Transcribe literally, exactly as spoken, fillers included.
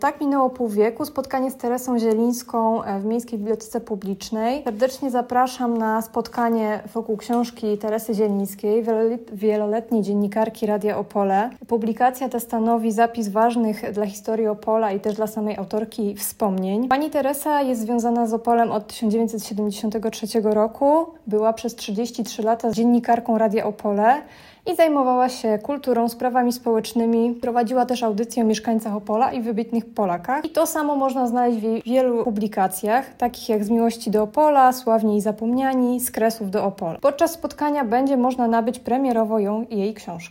Tak minęło pół wieku. Spotkanie z Teresą Zielińską w Miejskiej Bibliotece Publicznej. Serdecznie zapraszam na spotkanie wokół książki Teresy Zielińskiej, wieloletniej dziennikarki Radia Opole. Publikacja ta stanowi zapis ważnych dla historii Opola i też dla samej autorki wspomnień. Pani Teresa jest związana z Opolem od tysiąc dziewięćset siedemdziesiątego trzeciego roku. Była przez trzydzieści trzy lata dziennikarką Radia Opole i zajmowała się kulturą, sprawami społecznymi. Prowadziła też audycję o mieszkańcach Opola i wybitnych Polakach. I to samo można znaleźć w jej wielu publikacjach, takich jak Z miłości do Opola, Sławni i zapomniani, Z Kresów do Opola. Podczas spotkania będzie można nabyć premierowo ją i jej książkę.